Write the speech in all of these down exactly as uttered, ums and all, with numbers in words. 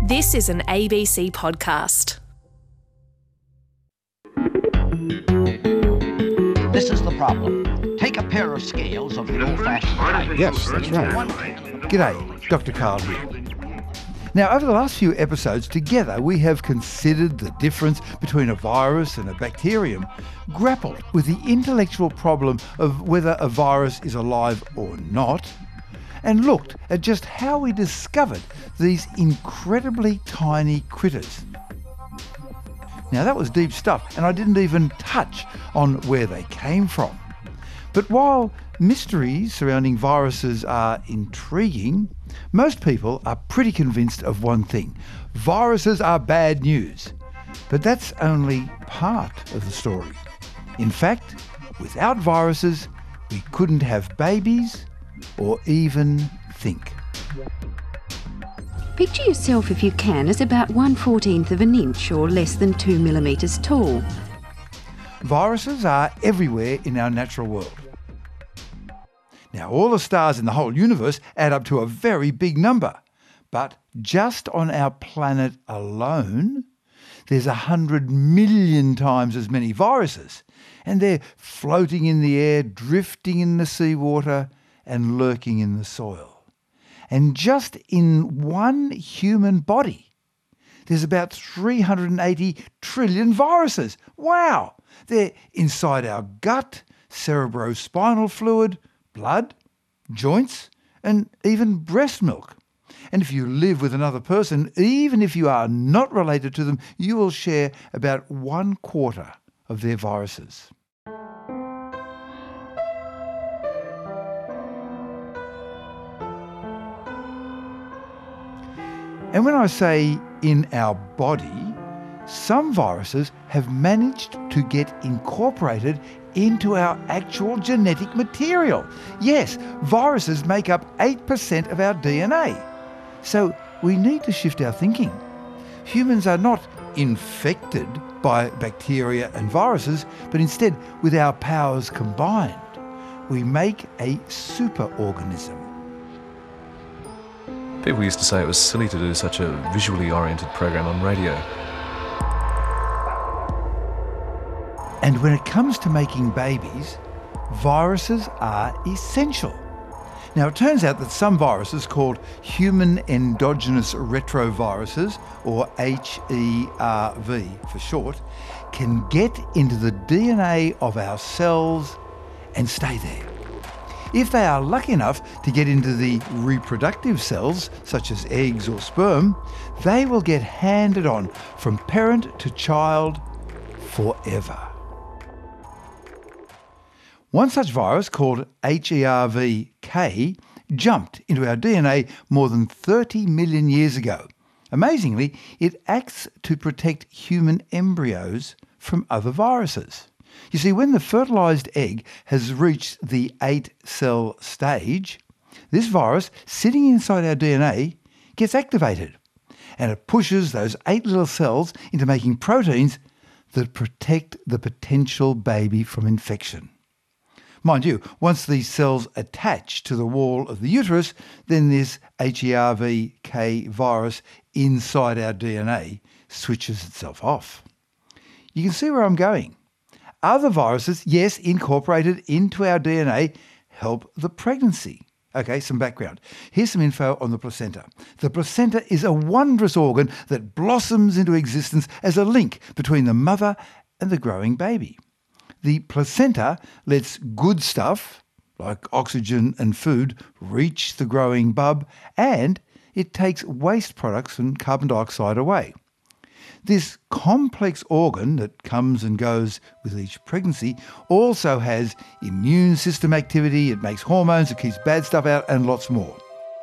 This is an A B C podcast. This is the problem. Take a pair of scales of the old-fashioned type. Yes, that's right. G'day, Doctor Karl here. Now, over the last few episodes, together we have considered the difference between a virus and a bacterium, grappled with the intellectual problem of whether a virus is alive or not, and looked at just how we discovered these incredibly tiny critters. Now, that was deep stuff, and I didn't even touch on where they came from. But while mysteries surrounding viruses are intriguing, most people are pretty convinced of one thing: viruses are bad news. But that's only part of the story. In fact, without viruses, we couldn't have babies or even think. Picture yourself, if you can, as about one fourteenth of an inch or less than two millimetres tall. Viruses are everywhere in our natural world. Now, all the stars in the whole universe add up to a very big number. But just on our planet alone, there's a hundred million times as many viruses. And they're floating in the air, drifting in the seawater, and lurking in the soil. And just in one human body, there's about three hundred eighty trillion viruses. Wow! They're inside our gut, cerebrospinal fluid, blood, joints, and even breast milk. And if you live with another person, even if you are not related to them, you will share about one quarter of their viruses. And when I say in our body, some viruses have managed to get incorporated into our actual genetic material. Yes, viruses make up eight percent of our D N A. So we need to shift our thinking. Humans are not infected by bacteria and viruses, but instead, with our powers combined, we make a superorganism. People used to say it was silly to do such a visually oriented program on radio. And when it comes to making babies, viruses are essential. Now, it turns out that some viruses, called human endogenous retroviruses, or H E R V for short, can get into the D N A of our cells and stay there. If they are lucky enough to get into the reproductive cells, such as eggs or sperm, they will get handed on from parent to child forever. One such virus, called H E R V K, jumped into our D N A more than thirty million years ago. Amazingly, it acts to protect human embryos from other viruses. You see, when the fertilised egg has reached the eight-cell stage, this virus sitting inside our D N A gets activated, and it pushes those eight little cells into making proteins that protect the potential baby from infection. Mind you, once these cells attach to the wall of the uterus, then this H E R V K virus inside our D N A switches itself off. You can see where I'm going. Other viruses, yes, incorporated into our D N A, help the pregnancy. Okay, some background. Here's some info on the placenta. The placenta is a wondrous organ that blossoms into existence as a link between the mother and the growing baby. The placenta lets good stuff, like oxygen and food, reach the growing bub, and it takes waste products and carbon dioxide away. This complex organ that comes and goes with each pregnancy also has immune system activity, it makes hormones, it keeps bad stuff out, and lots more.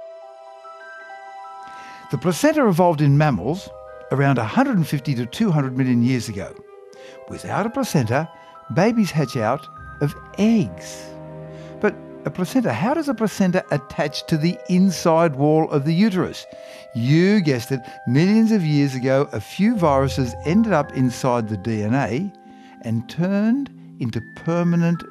The placenta evolved in mammals around one hundred fifty to two hundred million years ago. Without a placenta, babies hatch out of eggs. But a placenta, how does a placenta attach to the inside wall of the uterus? You guessed it, millions of years ago, a few viruses ended up inside the D N A and turned into permanent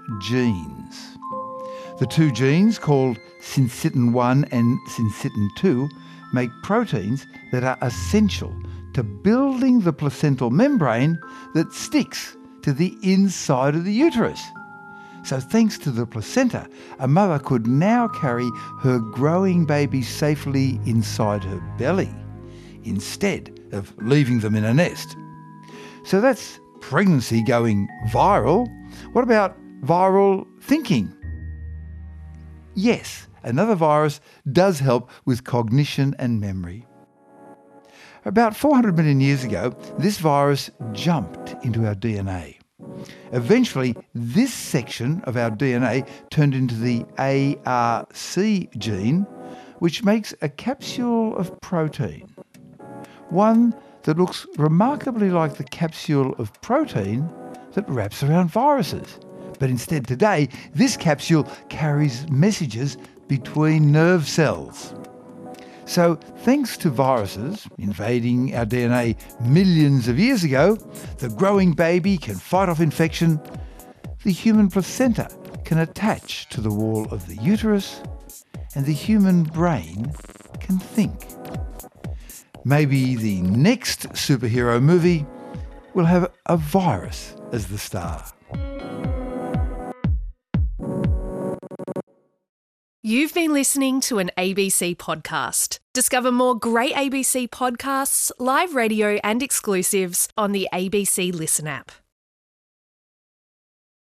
genes. The two genes, called syncytin one and syncytin two, make proteins that are essential to building the placental membrane that sticks to the inside of the uterus. So thanks to the placenta, a mother could now carry her growing baby safely inside her belly, instead of leaving them in a nest. So that's pregnancy going viral. What about viral thinking? Yes, another virus does help with cognition and memory. About four hundred million years ago, this virus jumped into our D N A. Eventually, this section of our D N A turned into the A R C gene, which makes a capsule of protein. One that looks remarkably like the capsule of protein that wraps around viruses. But instead today, this capsule carries messages between nerve cells. So, thanks to viruses invading our D N A millions of years ago, the growing baby can fight off infection, the human placenta can attach to the wall of the uterus, and the human brain can think. Maybe the next superhero movie will have a virus as the star. You've been listening to an A B C podcast. Discover more great A B C podcasts, live radio and exclusives on the A B C Listen app.